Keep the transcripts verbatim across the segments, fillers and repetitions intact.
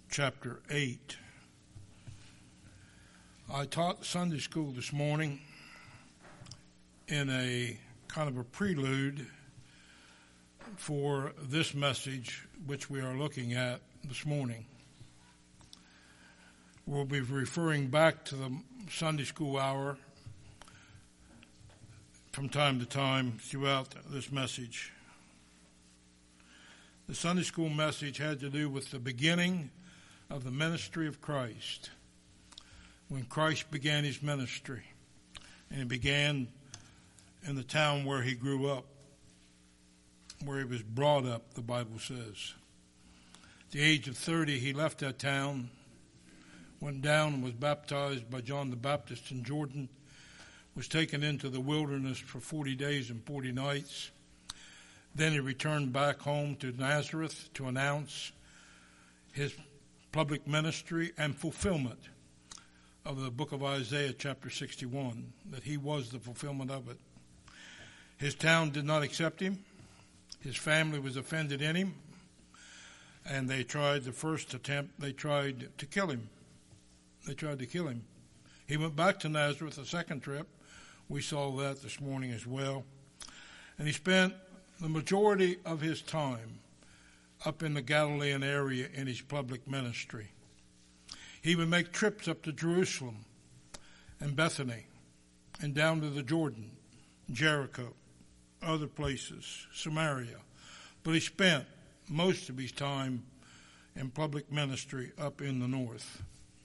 chapter eight. I taught Sunday school this morning in a kind of a prelude for this message, which we are looking at this morning. We'll be referring back to the Sunday school hour from time to time throughout this message. The Sunday school message had to do with the beginning of the ministry of Christ. When Christ began his ministry, and he began in the town where he grew up, where he was brought up, the Bible says. At the age of thirty, he left that town, went down and was baptized by John the Baptist in Jordan, was taken into the wilderness for forty days and forty nights. Then he returned back home to Nazareth to announce his public ministry and fulfillment of the book of Isaiah chapter sixty-one, that he was the fulfillment of it. His town did not accept him. His family was offended in him, and they tried the first attempt, they tried to kill him. They tried to kill him. He went back to Nazareth a second trip. We saw that this morning as well. And he spent the majority of his time up in the Galilean area in his public ministry. He would make trips up to Jerusalem and Bethany and down to the Jordan, Jericho, other places, Samaria. But he spent most of his time in public ministry up in the north.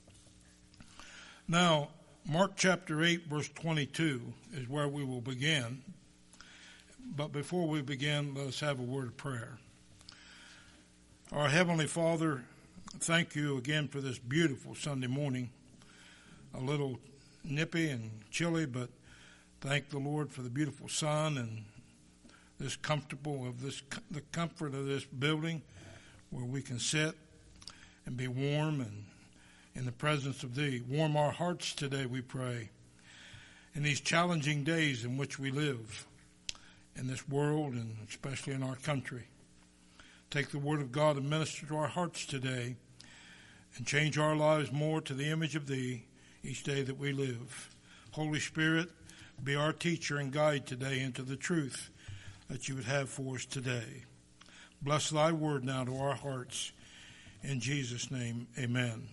Now, Mark chapter eight, verse twenty-two is where we will begin. But before we begin, let us have a word of prayer. Our Heavenly Father, thank you again for this beautiful Sunday morning. A little nippy and chilly, but thank the Lord for the beautiful sun and this comfortable of this, the comfort of this building where we can sit and be warm and in the presence of Thee. Warm our hearts today, we pray, in these challenging days in which we live in this world and especially in our country. Take the Word of God and minister to our hearts today and change our lives more to the image of Thee each day that we live. Holy Spirit, be our teacher and guide today into the truth that You would have for us today. Bless Thy Word now to our hearts. In Jesus' name, amen.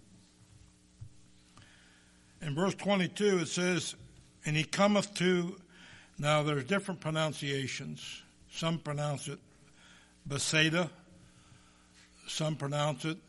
In verse twenty-two it says, and he cometh to, now there's different pronunciations. Some pronounce it Bethsaida. Some pronounce it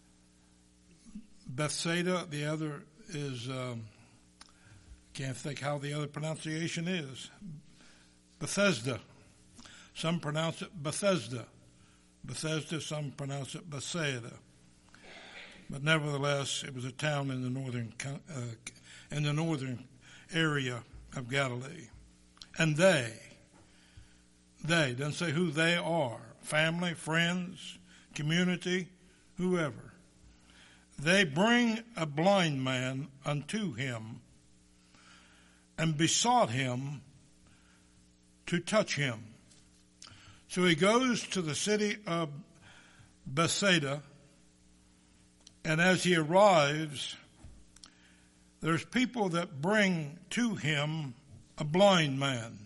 Bethsaida. The other is, um, can't think how the other pronunciation is. Bethesda. Some pronounce it Bethesda. Bethesda, some pronounce it Bethsaida. But nevertheless, it was a town in the northern uh, in the northern area of Galilee. And they, they, doesn't say who they are, family, friends, community, whoever. They bring a blind man unto him and besought him to touch him. So he goes to the city of Bethsaida, and as he arrives, there's people that bring to him a blind man.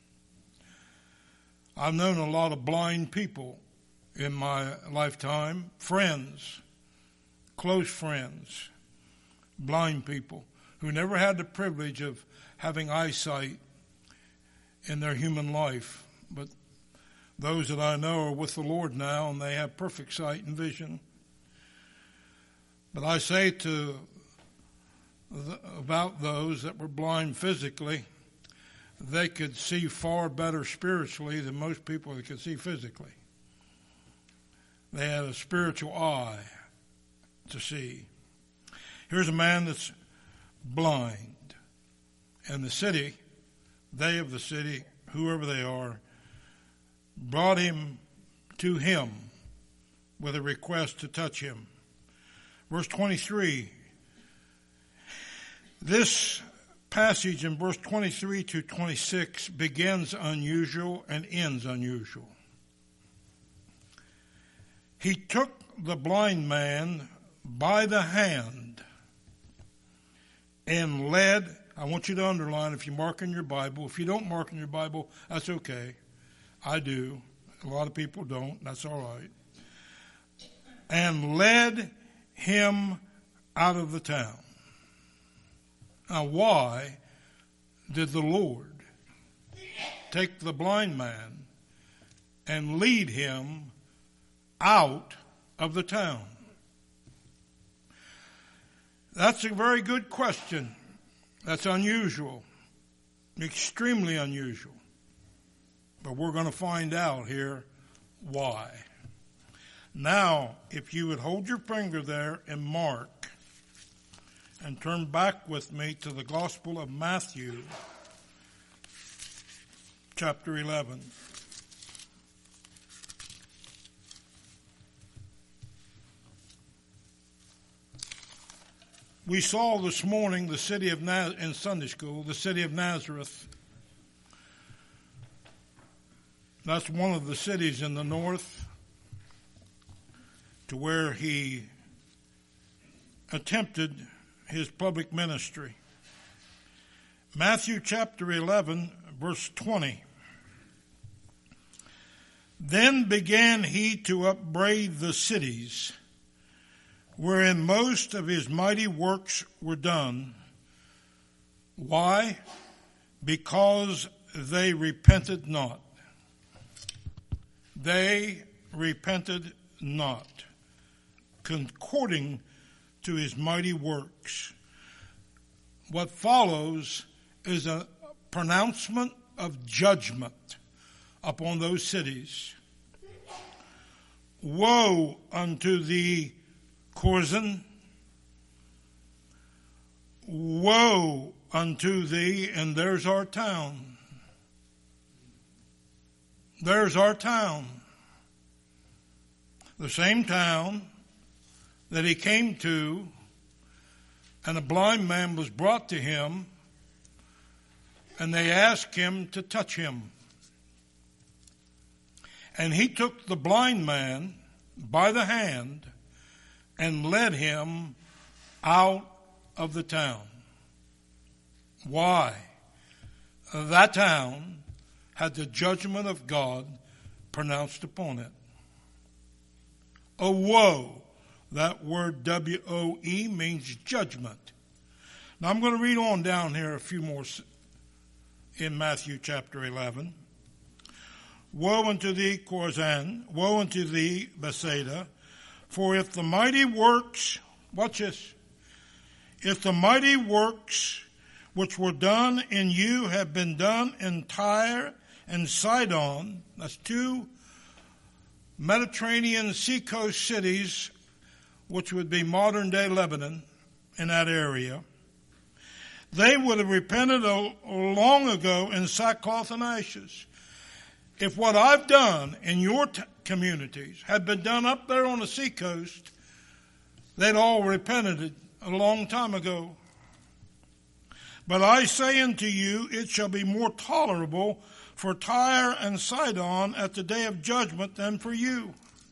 I've known a lot of blind people in my lifetime, friends, close friends, blind people who never had the privilege of having eyesight in their human life. But those that I know are with the Lord now, and they have perfect sight and vision. But I say to the, about those that were blind physically, they could see far better spiritually than most people that could see physically. They had a spiritual eye to see. Here's a man that's blind. And the city, they of the city, whoever they are, brought him to him with a request to touch him. Verse twenty-three, this passage in verse twenty-three to twenty-six begins unusual and ends unusual. He took the blind man by the hand and led, I want you to underline if you mark in your Bible. If you don't mark in your Bible, that's okay. I do. A lot of people don't. That's all right. And led him out of the town. Now, why did the Lord take the blind man and lead him out of the town? That's a very good question. That's unusual, extremely unusual. But we're going to find out here why. Now, if you would hold your finger there and mark and turn back with me to the Gospel of Matthew, chapter eleven. We saw this morning the city of Naz- in Sunday school, the city of Nazareth. That's one of the cities in the north to where he attempted his public ministry. Matthew chapter eleven, verse twenty. Then began he to upbraid the cities wherein most of his mighty works were done. Why? Because they repented not. They repented not, according to his mighty works. What follows is a pronouncement of judgment upon those cities. Woe unto thee, Chorazin! Woe unto thee, and there's our town. There's our town. The same town that he came to, and a blind man was brought to him, and they asked him to touch him. And he took the blind man by the hand and led him out of the town. Why? That town had the judgment of God pronounced upon it. A woe. That word W O E means judgment. Now I'm going to read on down here a few more in Matthew chapter eleven. Woe unto thee, Chorazin! Woe unto thee, Bethsaida! For if the mighty works, watch this, if the mighty works which were done in you have been done in Tyre and Sidon, that's two Mediterranean seacoast cities, which would be modern-day Lebanon in that area, they would have repented long ago in sackcloth and ashes. If what I've done in your t- communities had been done up there on the seacoast, they'd all repented a long time ago. But I say unto you, it shall be more tolerable for Tyre and Sidon at the day of judgment than for you.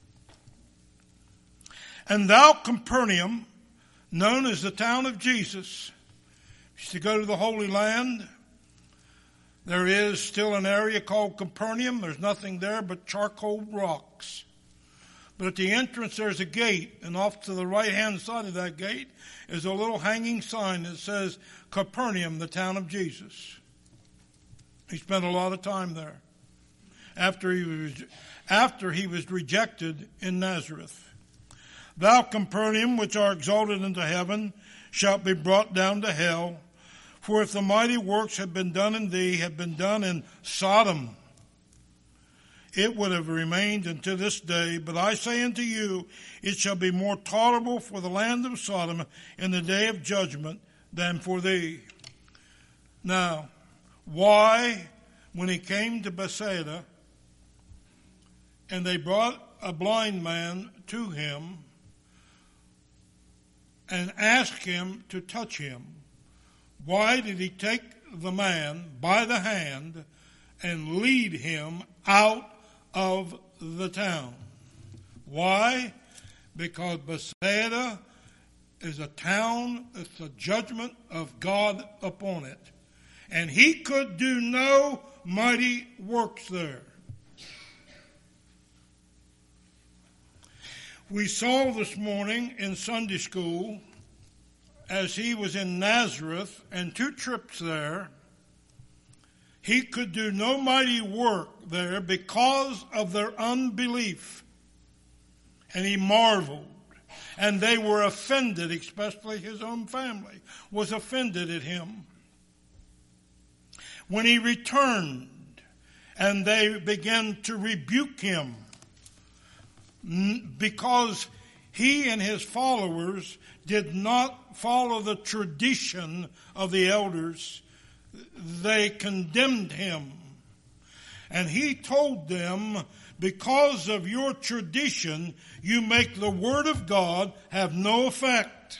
And thou, Capernaum, known as the town of Jesus, used to go to the Holy Land. There is still an area called Capernaum. There's nothing there but charcoal rocks. But at the entrance there's a gate, and off to the right-hand side of that gate is a little hanging sign that says Capernaum, the town of Jesus. He spent a lot of time there after he was, after he was rejected in Nazareth. Thou, Capernaum, which art exalted into heaven, shalt be brought down to hell. For if the mighty works had been done in thee, had been done in Sodom, it would have remained unto this day. But I say unto you, it shall be more tolerable for the land of Sodom in the day of judgment than for thee. Now, why, when he came to Bethsaida, and they brought a blind man to him and asked him to touch him, why did he take the man by the hand and lead him out of the town? Why? Because Bethsaida is a town that's the judgment of God upon it. And he could do no mighty works there. We saw this morning in Sunday school, as he was in Nazareth and two trips there, he could do no mighty work there because of their unbelief. And he marveled. And they were offended, especially his own family was offended at him. When he returned and they began to rebuke him because he and his followers did not follow the tradition of the elders, they condemned him. And he told them, because of your tradition, you make the Word of God have no effect.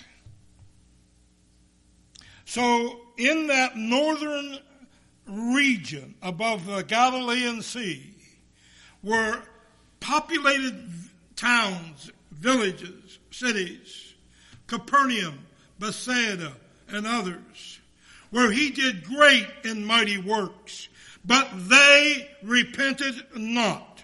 So in that northern region above the Galilean Sea were populated towns, villages, cities, Capernaum, Bethsaida, and others, where he did great and mighty works, but they repented not.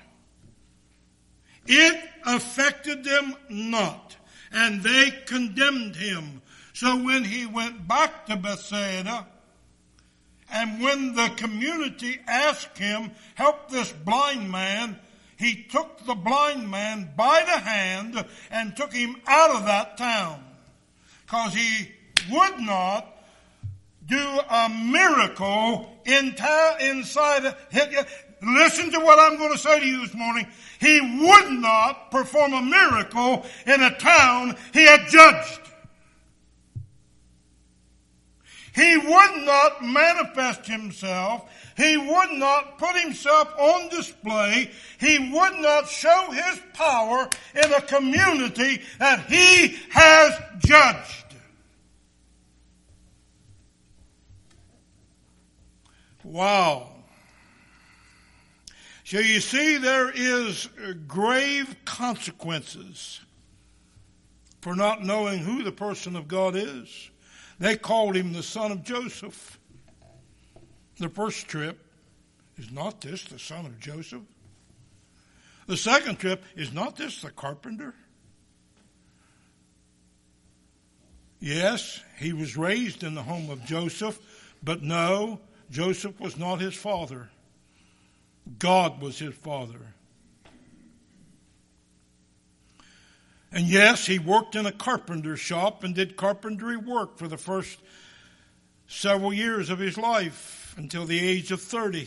It affected them not, and they condemned him. So when he went back to Bethsaida, and when the community asked him, help this blind man, he took the blind man by the hand and took him out of that town. Because he would not do a miracle in ta- inside. Listen to what I'm going to say to you this morning. He would not perform a miracle in a town he had judged. He would not manifest himself. He would not put himself on display. He would not show his power in a community that he has judged. Wow. So you see, there is grave consequences for not knowing who the person of God is. They called him the son of Joseph. The first trip, is not this the son of Joseph? The second trip, is not this the carpenter? Yes, he was raised in the home of Joseph, but no, Joseph was not his father. God was his father. And yes, he worked in a carpenter shop and did carpentry work for the first several years of his life until the age of thirty.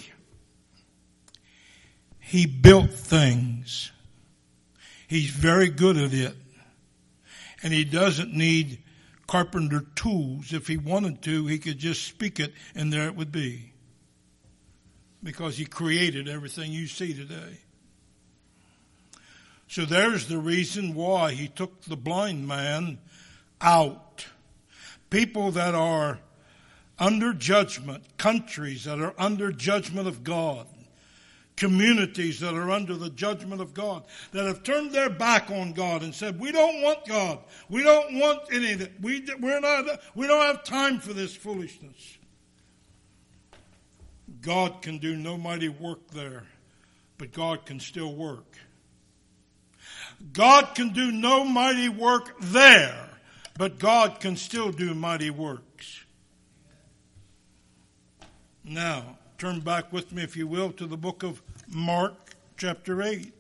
He built things. He's very good at it. And he doesn't need carpenter tools. If he wanted to, he could just speak it and there it would be. Because he created everything you see today. So there's the reason why he took the blind man out. People that are under judgment, countries that are under judgment of God, communities that are under the judgment of God, that have turned their back on God and said, we don't want God. We don't want any of it. We, we're not, we don't have time for this foolishness. God can do no mighty work there, but God can still work. God can do no mighty work there, but God can still do mighty works. Now, turn back with me, if you will, to the book of Mark, chapter eight.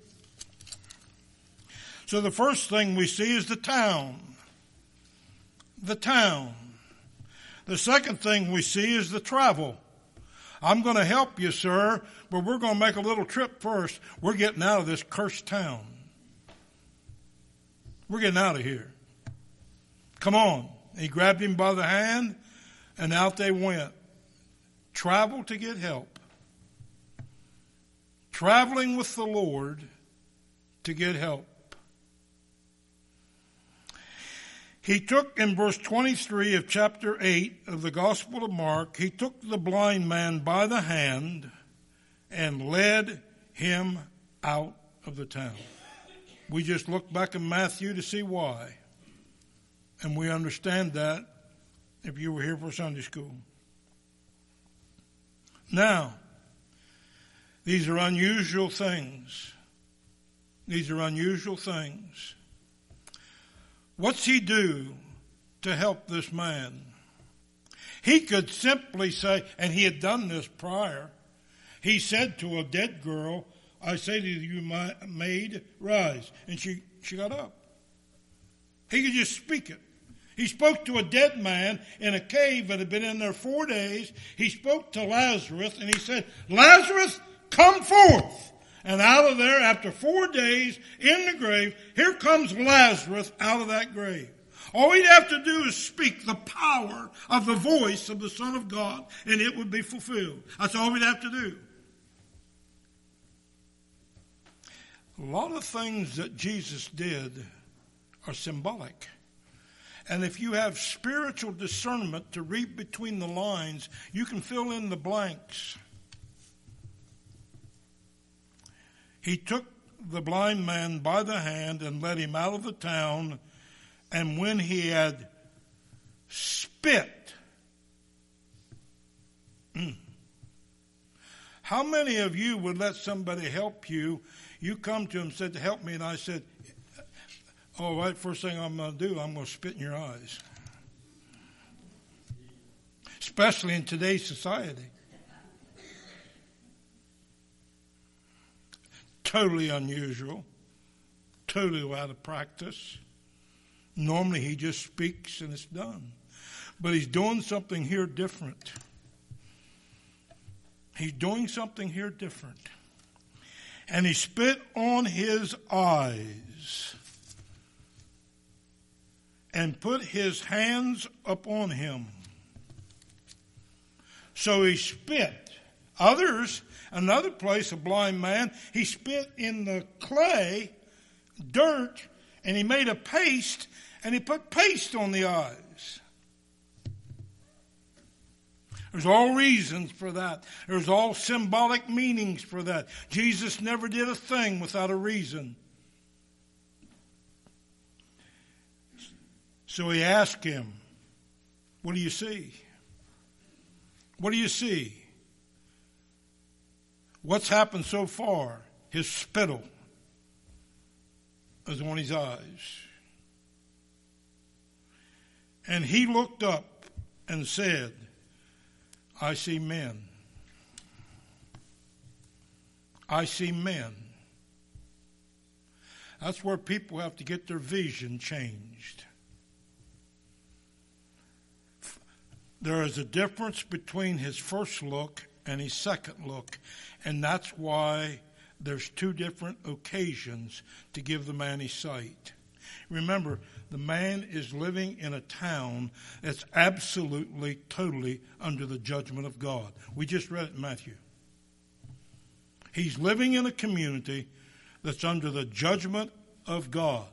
So the first thing we see is the town. The town. The second thing we see is the travel. I'm going to help you, sir, but we're going to make a little trip first. We're getting out of this cursed town. We're getting out of here. Come on. He grabbed him by the hand, and out they went. Travel to get help. Traveling with the Lord to get help. He took, in verse twenty-three of chapter eight of the Gospel of Mark, he took the blind man by the hand and led him out of the town. We just look back in Matthew to see why. And we understand that if you were here for Sunday school. Now, these are unusual things. These are unusual things. What's he do to help this man? He could simply say, and he had done this prior, he said to a dead girl, I say to you, my maid, rise. And she, she got up. He could just speak it. He spoke to a dead man in a cave that had been in there four days. He spoke to Lazarus and he said, Lazarus, come forth. And out of there, after four days in the grave, here comes Lazarus out of that grave. All he'd have to do is speak the power of the voice of the Son of God, and it would be fulfilled. That's all we'd have to do. A lot of things that Jesus did are symbolic. And if you have spiritual discernment to read between the lines, you can fill in the blanks. He took the blind man by the hand and led him out of the town. And when he had spit, mm, how many of you would let somebody help you? You come to him and said, help me. And I said, all right, first thing I'm going to do, I'm going to spit in your eyes. Especially in today's society. Totally unusual. Totally out of practice. Normally he just speaks and it's done. But he's doing something here different. He's doing something here different. And he spit on his eyes and put his hands upon him. So he spit. Others, another place, a blind man, he spit in the clay, dirt, and he made a paste, and he put paste on the eyes. There's all reasons for that. There's all symbolic meanings for that. Jesus never did a thing without a reason. So he asked him, what do you see? What do you see? What's happened so far? His spittle is on his eyes. And he looked up and said, I see men. I see men. That's where people have to get their vision changed. There is a difference between his first look and his second look, and that's why there's two different occasions to give the man his sight. Remember, the man is living in a town that's absolutely, totally under the judgment of God. We just read it in Matthew. He's living in a community that's under the judgment of God.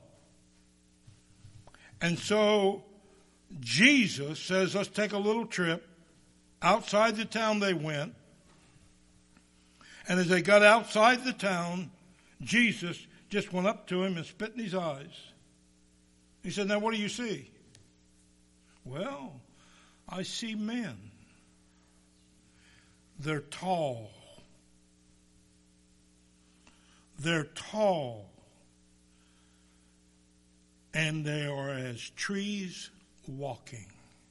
And so Jesus says, let's take a little trip. Outside the town they went. And as they got outside the town, Jesus just went up to him and spit in his eyes. He said, now what do you see? Well, I see men. They're tall. They're tall. And they are as trees walking.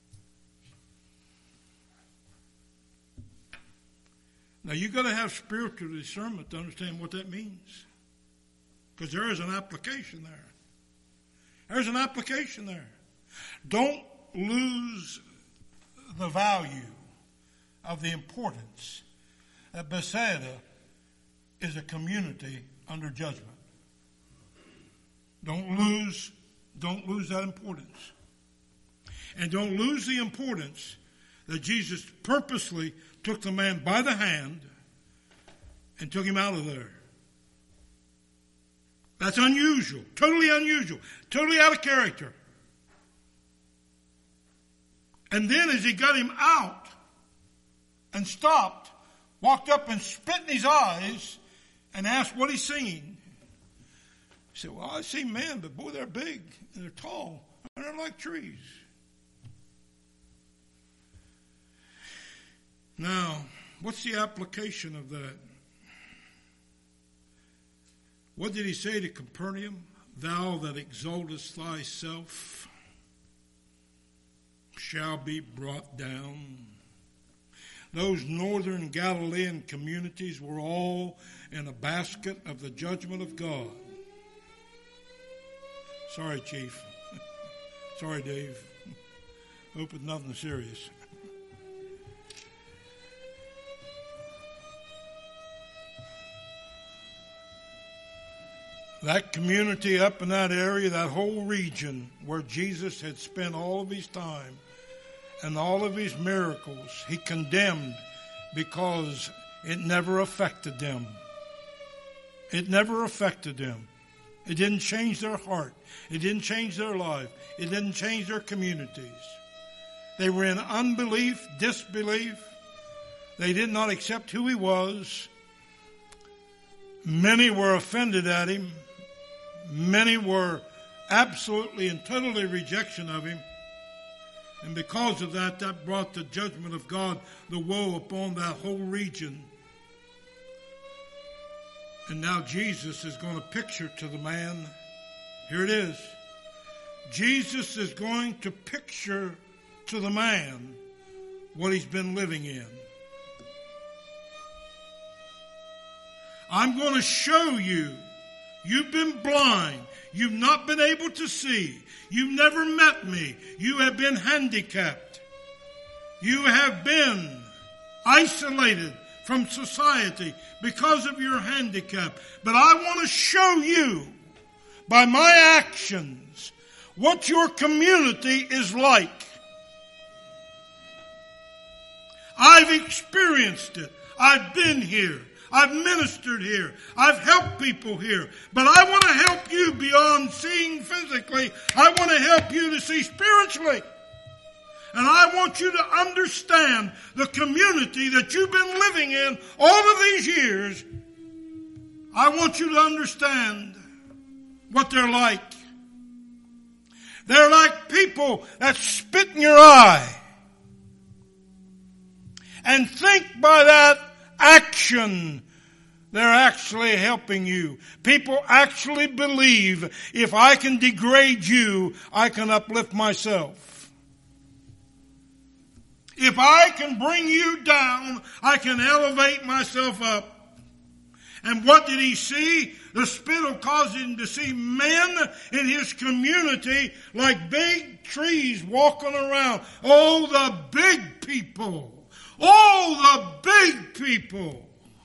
Now, you've got to have spiritual discernment to understand what that means. Because there is an application there. There's an application there. Don't lose the value of the importance that Bethsaida is a community under judgment. Don't lose, don't lose that importance. And don't lose the importance that Jesus purposely took the man by the hand and took him out of there. That's unusual, totally unusual, totally out of character. And then as he got him out and stopped, walked up and spit in his eyes and asked what he's seen. He said, well, I see men, but boy, they're big and they're tall and they're like trees. Now, what's the application of that? What did he say to Capernaum? Thou that exaltest thyself shall be brought down. Those northern Galilean communities were all in a basket of the judgment of God. Sorry, Chief. Sorry, Dave. Hope it's nothing serious. That community up in that area, that whole region where Jesus had spent all of his time and all of his miracles, he condemned because it never affected them. It never affected them. It didn't change their heart. It didn't change their life. It didn't change their communities. They were in unbelief, disbelief. They did not accept who he was. Many were offended at him. Many were absolutely and totally rejection of him. And because of that, that brought the judgment of God, the woe upon that whole region. And now Jesus is going to picture to the man. Here it is. Jesus is going to picture to the man what he's been living in. I'm going to show you. You've been blind. You've not been able to see. You've never met me. You have been handicapped. You have been isolated from society because of your handicap. But I want to show you by my actions what your community is like. I've experienced it. I've been here. I've ministered here. I've helped people here. But I want to help you beyond seeing physically. I want to help you to see spiritually. And I want you to understand the community that you've been living in all of these years. I want you to understand what they're like. They're like people that spit in your eye. And think by that action, they're actually helping you. People actually believe if I can degrade you, I can uplift myself. If I can bring you down, I can elevate myself up. And what did he see? The spittle caused him to see men in his community like big trees walking around. Oh, the big people. Oh, the big people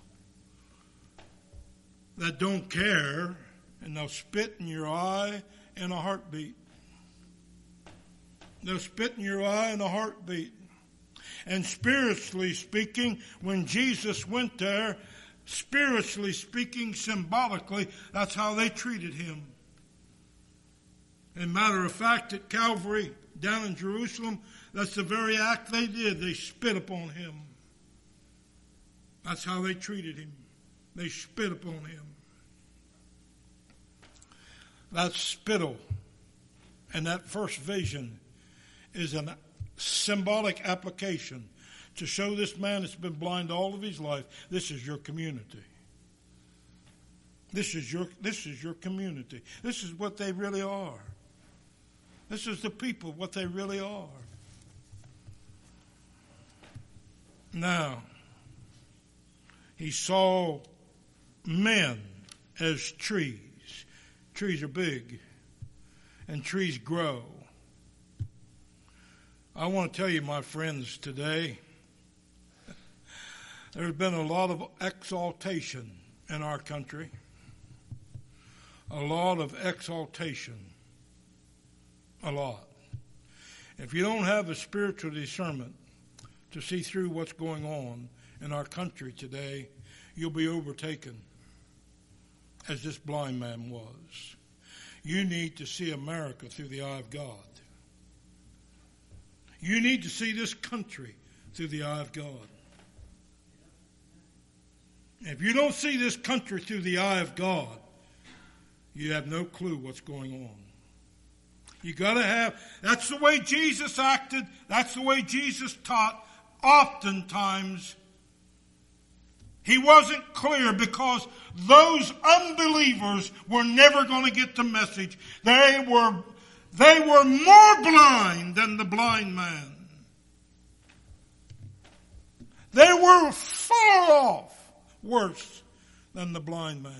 that don't care, and they'll spit in your eye in a heartbeat. They'll spit in your eye in a heartbeat. And spiritually speaking, when Jesus went there, spiritually speaking, symbolically, that's how they treated him. And matter of fact, at Calvary, down in Jerusalem, that's the very act they did. They spit upon him. That's how they treated him. They spit upon him. That spittle and that first vision is a symbolic application to show this man that's been blind all of his life, this is your community. This is your, this is your community. This is what they really are. This is the people, what they really are. Now, he saw men as trees. Trees are big, and trees grow. I want to tell you, my friends, today, there's been a lot of exaltation in our country. A lot of exaltation. A lot. If you don't have a spiritual discernment to see through what's going on in our country today, you'll be overtaken as this blind man was. You need to see America through the eye of God. You need to see this country through the eye of God. If you don't see this country through the eye of God, you have no clue what's going on. You got to have, that's the way Jesus acted. That's the way Jesus taught. Oftentimes, he wasn't clear because those unbelievers were never going to get the message. They were, they were more blind than the blind man. They were far off worse than the blind man.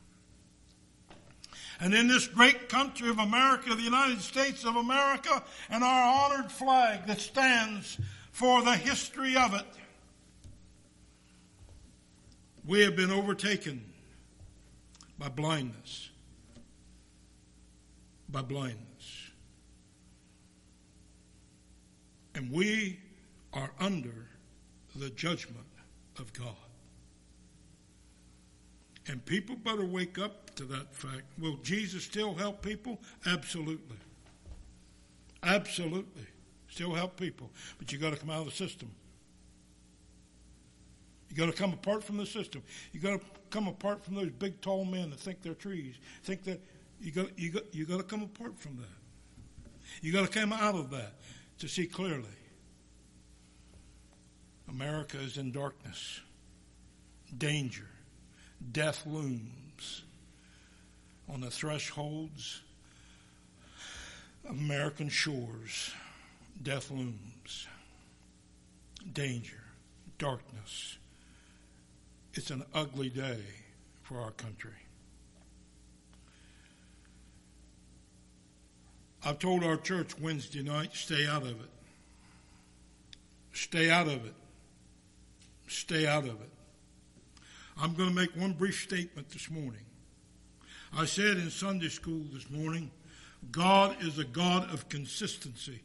And in this great country of America, the United States of America, and our honored flag that stands for the history of it, we have been overtaken by blindness. By blindness. And we are under the judgment of God. And people better wake up to that fact. Will Jesus still help people? Absolutely. Absolutely. Still help people. But you got to come out of the system. You got to come apart from the system. You got to come apart from those big tall men that think they're trees. Think that you got you got you got to come apart from that. You got to come out of that to see clearly. America is in darkness. Danger. Death looms on the thresholds of American shores. Death looms. Danger. Darkness. It's an ugly day for our country. I've told our church Wednesday night, stay out of it. Stay out of it. Stay out of it. I'm going to make one brief statement this morning. I said in Sunday school this morning, God is a God of consistency.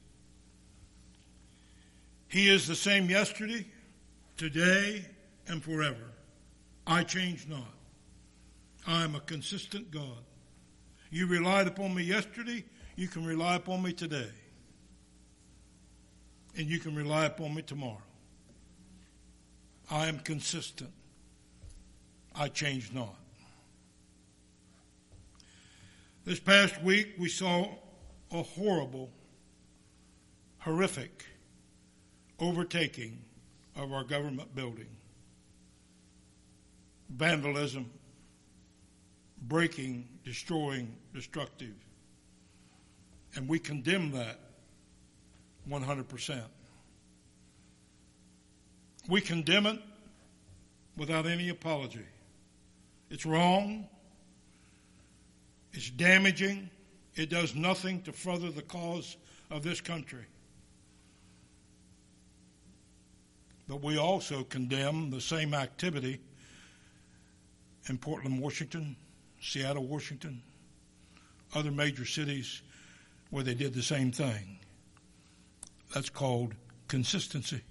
He is the same yesterday, today, and forever. I change not. I am a consistent God. You relied upon me yesterday, you can rely upon me today. And you can rely upon me tomorrow. I am consistent. I change not. This past week we saw a horrible, horrific overtaking of our government building. Vandalism, breaking, destroying, destructive. And we condemn that one hundred percent. We condemn it without any apology. It's wrong. It's damaging. It does nothing to further the cause of this country. But we also condemn the same activity in Portland, Washington, Seattle, Washington, other major cities where they did the same thing. That's called consistency.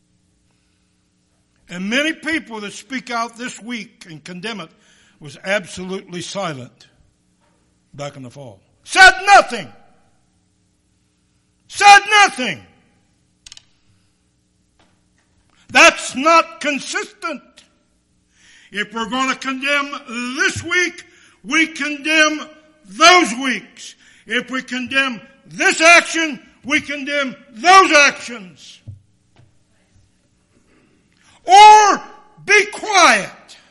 And many people that speak out this week and condemn it was absolutely silent back in the fall. Said nothing. Said nothing. That's not consistent. If we're going to condemn this week, we condemn those weeks. If we condemn this action, we condemn those actions. Or be quiet.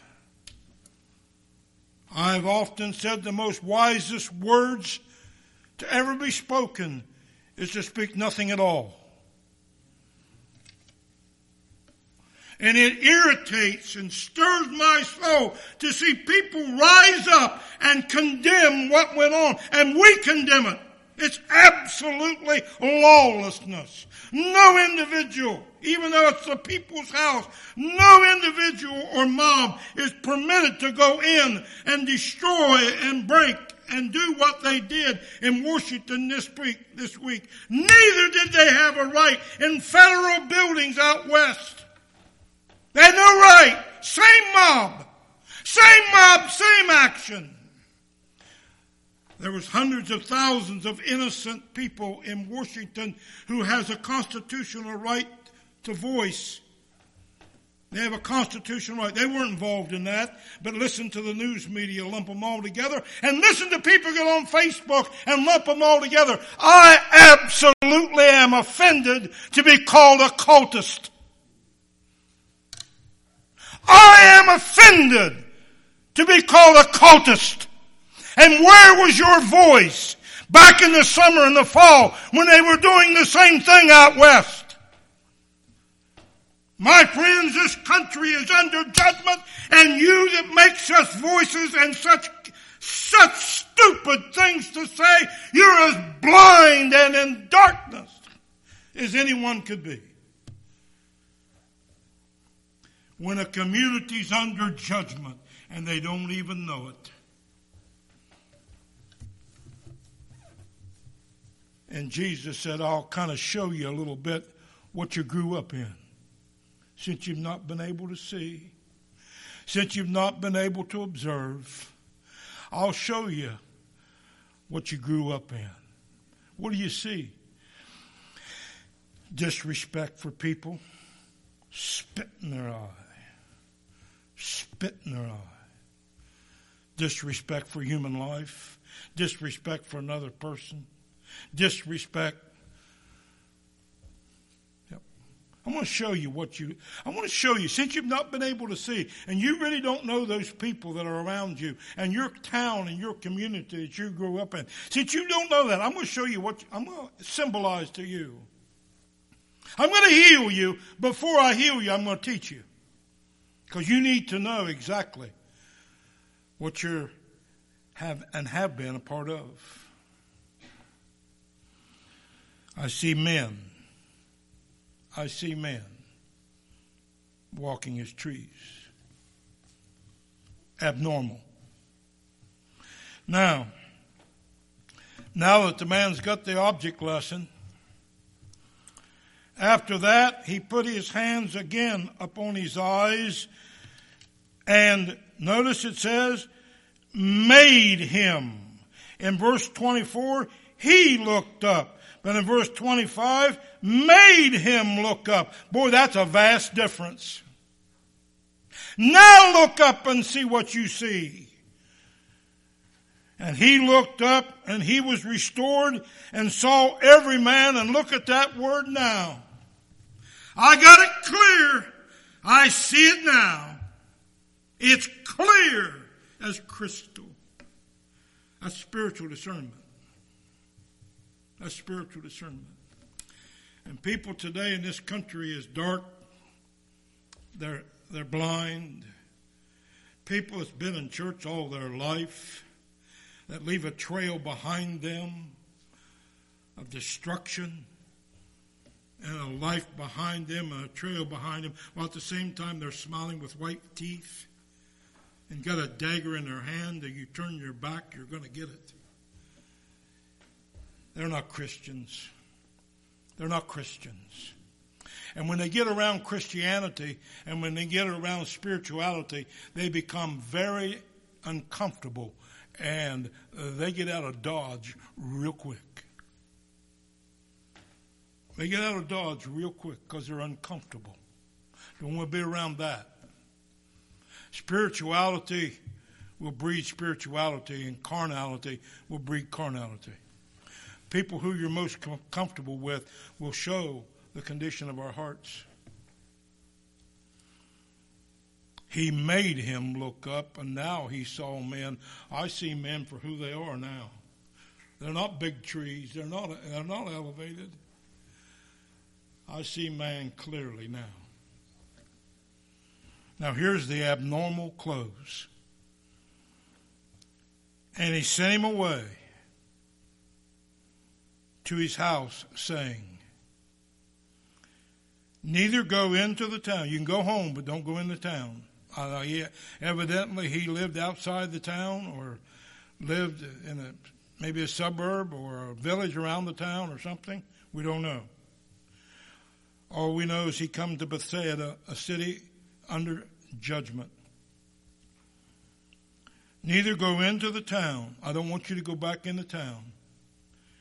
I've often said the most wisest words to ever be spoken is to speak nothing at all. And it irritates and stirs my soul to see people rise up and condemn what went on. And we condemn it. It's absolutely lawlessness. No individual, even though it's the people's house, no individual or mob is permitted to go in and destroy and break and do what they did in Washington this week. This week. Neither did they have a right in federal buildings out west. They had no right. Same mob. Same mob, same action. There was hundreds of thousands of innocent people in Washington who has a constitutional right to voice They have a constitutional right. They weren't involved in that. But listen to the news media, lump them all together. And listen to people get on Facebook and lump them all together. I absolutely am offended to be called a cultist. I am offended to be called a cultist. And where was your voice back in the summer and the fall when they were doing the same thing out west? My friends, this country is under judgment, and you that make such voices and such such stupid things to say, you're as blind and in darkness as anyone could be. When a community's under judgment and they don't even know it. And Jesus said, I'll kind of show you a little bit what you grew up in. Since you've not been able to see, since you've not been able to observe, I'll show you what you grew up in. What do you see? Disrespect for people, spit in their eye, spit in their eye. Disrespect for human life, disrespect for another person, disrespect. I want to show you what you, I want to show you, since you've not been able to see, and you really don't know those people that are around you, and your town and your community that you grew up in, since you don't know that, I'm going to show you what, I'm going to symbolize to you. I'm going to heal you. Before I heal you, I'm going to teach you. Because you need to know exactly what you have and have been a part of. I see men. I see men walking as trees. Abnormal. Now, now that the man's got the object lesson, after that, he put his hands again upon his eyes, and notice it says, made him. In verse twenty-four, he looked up. But in verse twenty-five, made him look up. Boy, that's a vast difference. Now look up and see what you see. And he looked up and he was restored and saw every man. And look at that word now. I got it clear. I see it now. It's clear as crystal. That's spiritual discernment. That's spiritual discernment. And people today in this country is dark. They're, they're blind. People that's been in church all their life that leave a trail behind them of destruction and a life behind them and a trail behind them, while at the same time they're smiling with white teeth and got a dagger in their hand, and you turn your back, you're going to get it. They're not Christians. They're not Christians. And when they get around Christianity and when they get around spirituality, they become very uncomfortable and they get out of Dodge real quick. They get out of Dodge real quick because they're uncomfortable. Don't want to be around that. Spirituality will breed spirituality, and carnality will breed carnality. People who you're most com- comfortable with will show the condition of our hearts. He made him look up, and now he saw men. I see men for who they are now. They're not big trees. They're not, they're not elevated. I see man clearly now. Now here's the abnormal close. And he sent him away to his house, saying, neither go into the town. You can go home, but don't go in the town. Uh, he, evidently, he lived outside the town or lived in a maybe a suburb or a village around the town or something. We don't know. All we know is he come to Bethsaida, a city under judgment. Neither go into the town. I don't want you to go back in the town,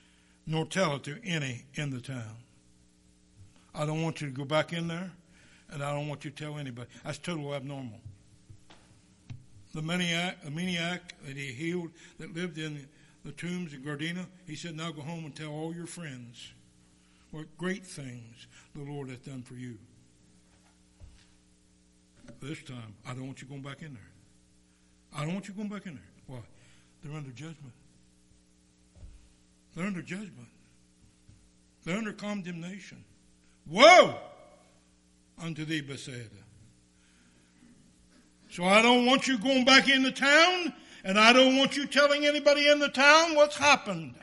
nor tell it to any in the town. I don't want you to go back in there and I don't want you to tell anybody. That's total abnormal. The maniac, the maniac that he healed, that lived in the tombs in Gardena, he said, now go home and tell all your friends what great things the Lord hath done for you. This time, I don't want you going back in there. I don't want you going back in there. Why? They're under judgment. They're under judgment. They're under condemnation. Woe unto thee, Bethsaida. So I don't want you going back into town, and I don't want you telling anybody in the town what's happened.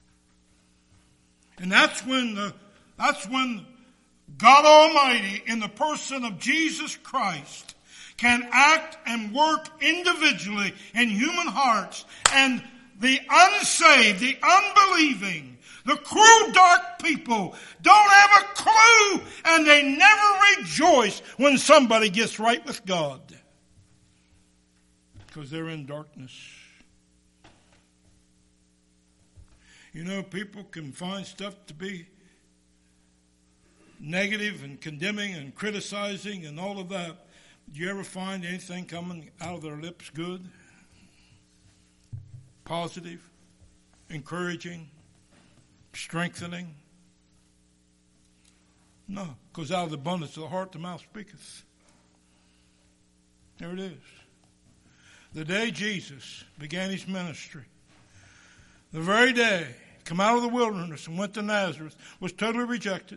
And that's when the that's when God Almighty, in the person of Jesus Christ, can act and work individually in human hearts, and the unsaved, the unbelieving, the cruel, dark people don't have a clue, and they never rejoice when somebody gets right with God. Because they're in darkness. You know, people can find stuff to be negative and condemning and criticizing and all of that. Do you ever find anything coming out of their lips good? Positive? Encouraging? Strengthening? No, because out of the abundance of the heart the mouth speaketh. There it is. The day Jesus began his ministry, the very day he came out of the wilderness and went to Nazareth, was totally rejected.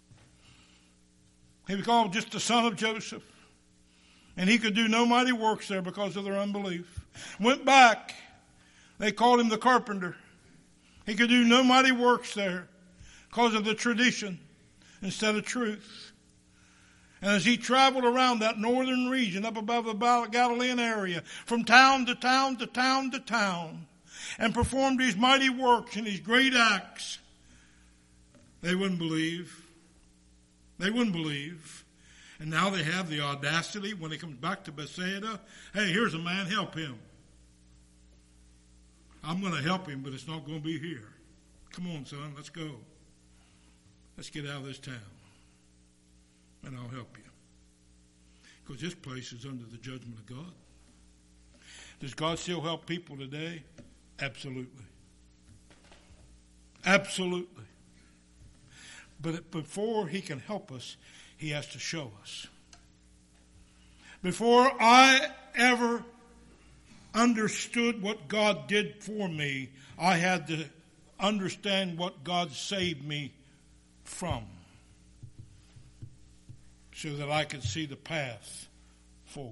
He was called just the son of Joseph. And he could do no mighty works there because of their unbelief. Went back. They called him the carpenter. He could do no mighty works there because of the tradition instead of truth. And as he traveled around that northern region up above the Galilean area, from town to town to town to town, and performed these mighty works and these great acts, they wouldn't believe. They wouldn't believe. And now they have the audacity when he comes back to Bethsaida. Hey, here's a man, help him. I'm going to help him, but it's not going to be here. Come on, son, let's go. Let's get out of this town. And I'll help you. Because this place is under the judgment of God. Does God still help people today? Absolutely. Absolutely. But before he can help us, he has to show us. Before I ever understood what God did for me, I had to understand what God saved me from, so that I could see the path forward.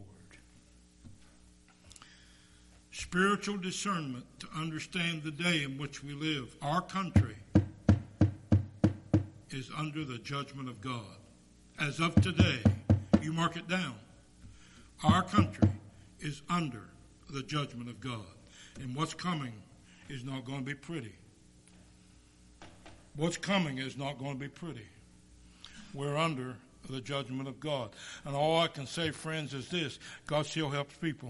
Spiritual discernment to understand the day in which we live. Our country is under the judgment of God. As of today, you mark it down. Our country is under the judgment of God. And what's coming is not going to be pretty. What's coming is not going to be pretty. We're under the judgment of God. And all I can say, friends, is this: God still helps people.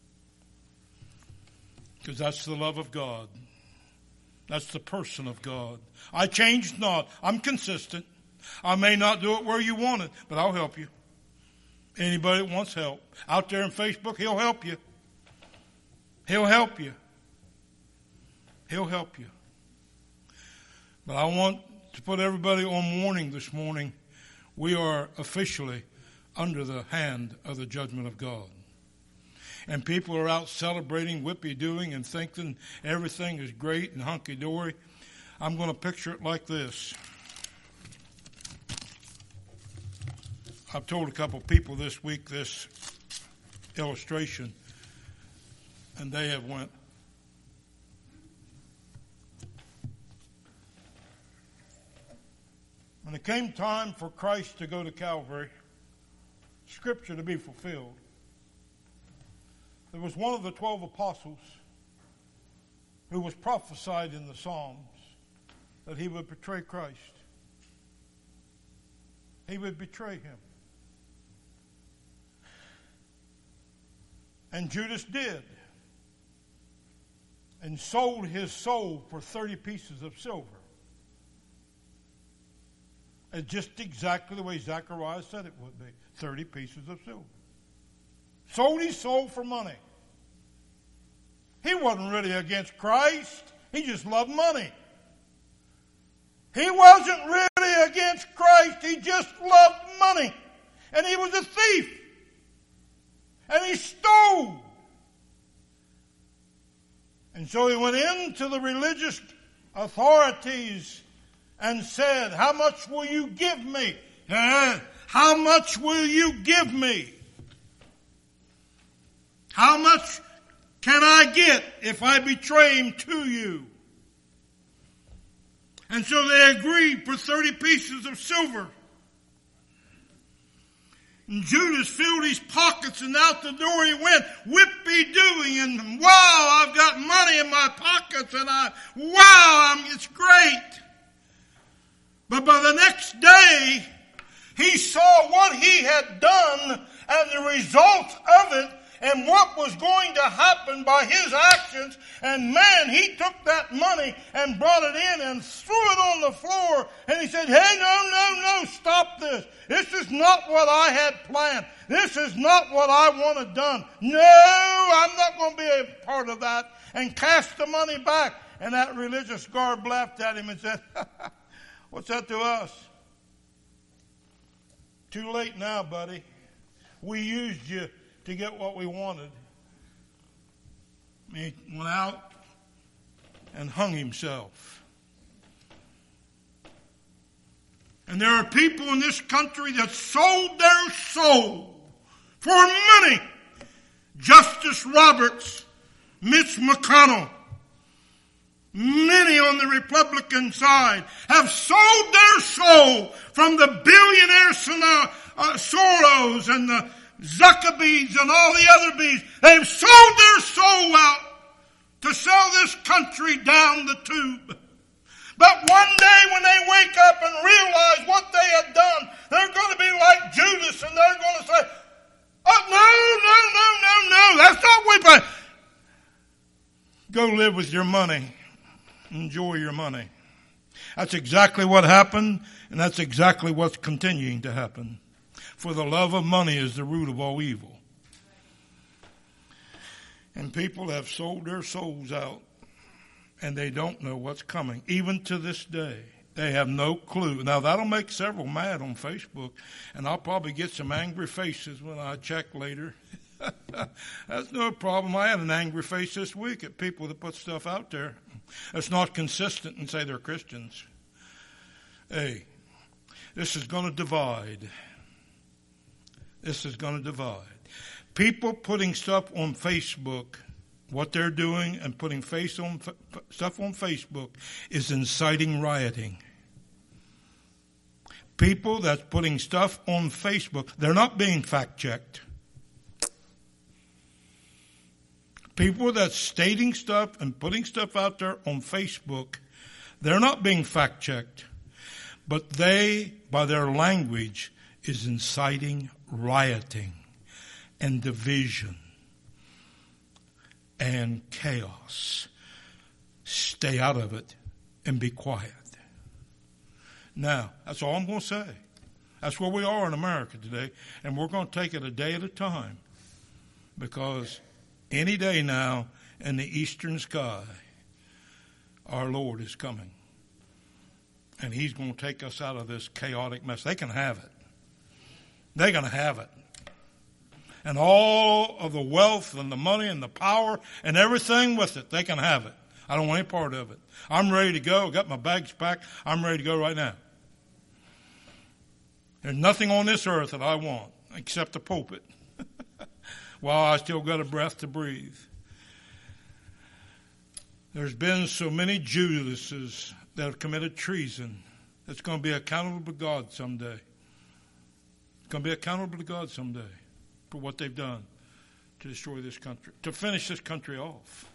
Because that's the love of God. That's the person of God. I changed not. I'm consistent. I may not do it where you want it, but I'll help you. Anybody that wants help. Out there on Facebook, he'll help you. He'll help you. He'll help you. But I want to put everybody on warning this morning. We are officially under the hand of the judgment of God. And people are out celebrating, whippy-doing, and thinking everything is great and hunky-dory. I'm going to picture it like this. I've told a couple people this week this illustration, and they have went, when it came time for Christ to go to Calvary, Scripture to be fulfilled, there was one of the twelve apostles who was prophesied in the Psalms that he would betray Christ. He would betray him. And Judas did, and sold his soul for thirty pieces of silver. It's just exactly the way Zechariah said it would be. thirty pieces of silver. Sold his soul for money. He wasn't really against Christ. He just loved money. He wasn't really against Christ. He just loved money. And he was a thief. And he stole. And so he went into the religious authorities and said, how much will you give me? Uh, how much will you give me? How much can I get if I betray him to you? And so they agreed for thirty pieces of silver. And Judas filled his pockets and out the door he went, whippy-doing, and wow, I've got money in my pockets, and I, wow, I'm, it's great. But by the next day, he saw what he had done and the results of it and what was going to happen by his actions. And man, he took that money and brought it in and threw it on the floor. And he said, hey, no, no, no, stop this. This is not what I had planned. This is not what I wanted done. No, I'm not going to be a part of that. And cast the money back. And that religious garb laughed at him and said, what's that to us? Too late now, buddy. We used you to get what we wanted. He went out and hung himself. And there are people in this country that sold their soul for money. Justice Roberts, Mitch McConnell, many on the Republican side have sold their soul from the billionaire uh, Soros and the Zuckerbees and all the other bees. They've sold their soul out to sell this country down the tube. But one day when they wake up and realize what they had done, they're going to be like Judas and they're going to say, oh, no, no, no, no, no, that's not what we... Go live with your money. Enjoy your money. That's exactly what happened, and that's exactly what's continuing to happen. For the love of money is the root of all evil. And people have sold their souls out, and they don't know what's coming. Even to this day, they have no clue. Now, that'll make several mad on Facebook, and I'll probably get some angry faces when I check later. That's no problem. I had an angry face this week at people that put stuff out there that's not consistent and say they're Christians. Hey, this is going to divide. This is going to divide. People putting stuff on Facebook, what they're doing and putting face on stuff on Facebook is inciting rioting. People that's putting stuff on Facebook, they're not being fact-checked. People that's stating stuff and putting stuff out there on Facebook, they're not being fact-checked. But they, by their language, is inciting rioting and division and chaos. Stay out of it and be quiet. Now, that's all I'm going to say. That's where we are in America today, and we're going to take it a day at a time, because any day now in the eastern sky, our Lord is coming. And he's going to take us out of this chaotic mess. They can have it. They're going to have it. And all of the wealth and the money and the power and everything with it, they can have it. I don't want any part of it. I'm ready to go. Got my bags packed. I'm ready to go right now. There's nothing on this earth that I want except the pulpit while I still got a breath to breathe. There's been so many Judases that have committed treason that's going to be accountable to God someday. It's going to be accountable to God someday for what they've done to destroy this country, to finish this country off.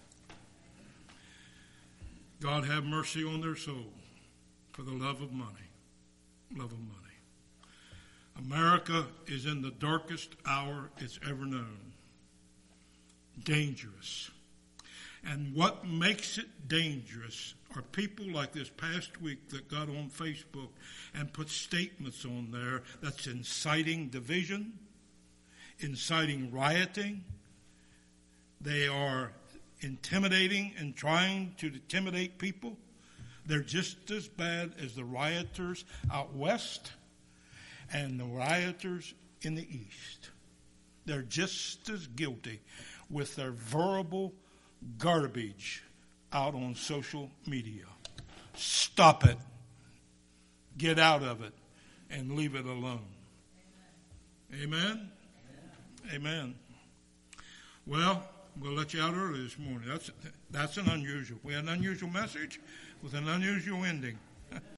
God have mercy on their soul for the love of money. Love of money. America is in the darkest hour it's ever known. Dangerous. And what makes it dangerous are people like this past week that got on Facebook and put statements on there that's inciting division, inciting rioting. They are intimidating and trying to intimidate people. They're just as bad as the rioters out west and the rioters in the east. They're just as guilty with their verbal garbage out on social media. Stop it. Get out of it and leave it alone. Amen? Amen. Amen. Well, we'll let you out early this morning. That's that's an unusual. We had an unusual message with an unusual ending.